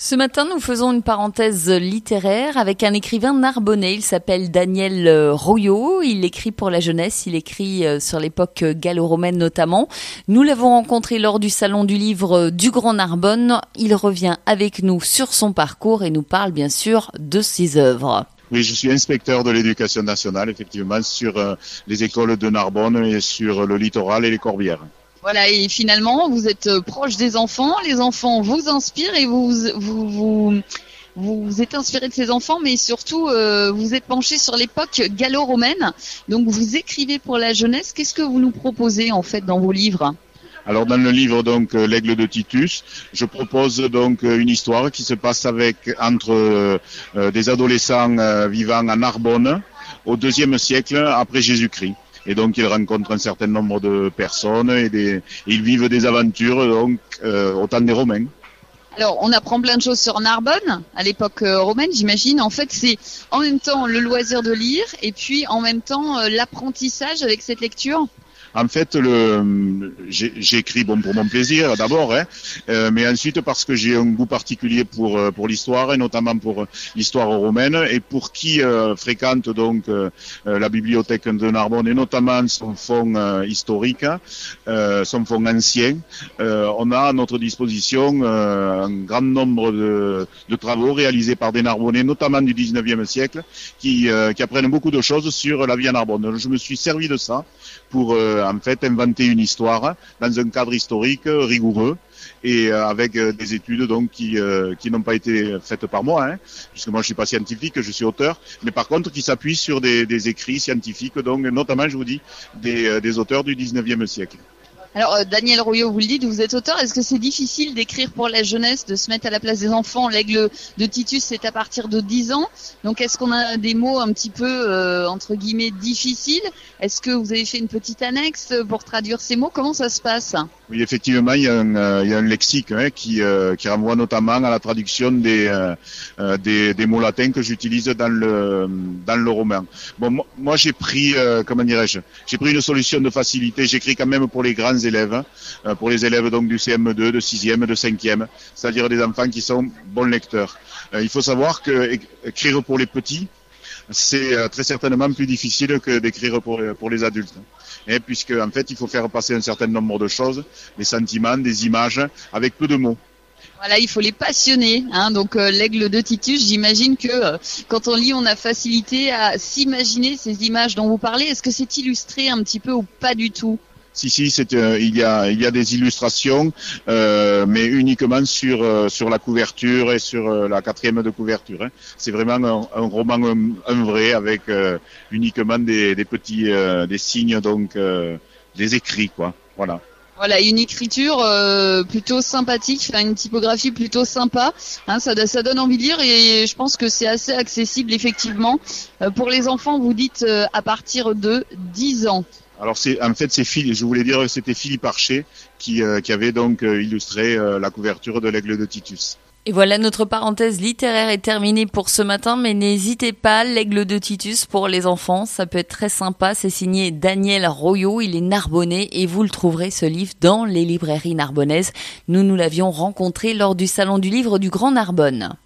Ce matin, nous faisons une parenthèse littéraire avec un écrivain narbonnais. Il s'appelle Daniel Royot. Il écrit pour la jeunesse. Il écrit sur l'époque gallo-romaine notamment. Nous l'avons rencontré lors du Salon du Livre du Grand Narbonne. Il revient avec nous sur son parcours et nous parle bien sûr de ses œuvres. Oui, je suis inspecteur de l'éducation nationale, effectivement, sur les écoles de Narbonne et sur le littoral et les Corbières. Voilà, et finalement, vous êtes proche des enfants, les enfants vous inspirent et vous êtes inspiré de ces enfants, mais surtout, vous êtes penché sur l'époque gallo-romaine. Donc, vous écrivez pour la jeunesse. Qu'est-ce que vous nous proposez, en fait, dans vos livres ? Alors, dans le livre, donc, l'Aigle de Titus, je propose donc une histoire qui se passe entre des adolescents vivant à Narbonne au IIe siècle après Jésus-Christ. Et donc, ils rencontrent un certain nombre de personnes et ils vivent des aventures donc au temps des Romains. Alors, on apprend plein de choses sur Narbonne, à l'époque romaine, j'imagine. En fait, c'est en même temps le loisir de lire et puis en même temps l'apprentissage avec cette lecture. En fait, j'écris pour mon plaisir d'abord, mais ensuite parce que j'ai un goût particulier pour l'histoire et notamment pour l'histoire romaine et pour qui fréquente donc la bibliothèque de Narbonne et notamment son fonds historique, son fonds ancien. On a à notre disposition un grand nombre de travaux réalisés par des Narbonnais, notamment du 19e siècle, qui apprennent beaucoup de choses sur la vie à Narbonne. Je me suis servi de ça pour en fait inventer une histoire dans un cadre historique rigoureux et avec des études donc qui n'ont pas été faites par moi, puisque moi je suis pas scientifique, je suis auteur, mais par contre qui s'appuient sur des écrits scientifiques, donc notamment je vous dis des auteurs du 19e siècle. Alors, Daniel Royot, vous le dites, vous êtes auteur. Est-ce que c'est difficile d'écrire pour la jeunesse, de se mettre à la place des enfants ? L'Aigle de Titus, c'est à partir de 10 ans. Donc, est-ce qu'on a des mots un petit peu, entre guillemets, difficiles ? Est-ce que vous avez fait une petite annexe pour traduire ces mots ? Comment ça se passe ? Oui, effectivement, il y a un lexique qui renvoie notamment à la traduction des mots latins que j'utilise dans le roman. Bon, moi j'ai pris une solution de facilité. J'écris quand même pour les grands élèves, pour les élèves donc du CM2, de 6e, de 5e, c'est-à-dire des enfants qui sont bons lecteurs. Il faut savoir que écrire pour les petits, c'est très certainement plus difficile que d'écrire pour les adultes. Puisque en fait, il faut faire passer un certain nombre de choses, des sentiments, des images, avec peu de mots. Voilà, il faut les passionner. Donc l'Aigle de Titus, j'imagine que quand on lit, on a facilité à s'imaginer ces images dont vous parlez. Est-ce que c'est illustré un petit peu ou pas du tout ? Si, il y a des illustrations, mais uniquement sur la couverture et sur la 4e de couverture. C'est vraiment un roman, un vrai, avec uniquement des petits des signes, donc des écrits, quoi. Voilà. Voilà, une écriture plutôt sympathique, une typographie plutôt sympa. Ça donne envie de lire et je pense que c'est assez accessible effectivement. Pour les enfants, vous dites à partir de 10 ans. Alors je voulais dire que c'était Philippe Archer qui avait donc illustré la couverture de l'Aigle de Titus. Et voilà, notre parenthèse littéraire est terminée pour ce matin, mais n'hésitez pas, l'Aigle de Titus pour les enfants, ça peut être très sympa. C'est signé Daniel Royot, il est narbonnais et vous le trouverez ce livre dans les librairies narbonnaises. Nous l'avions rencontré lors du Salon du Livre du Grand Narbonne.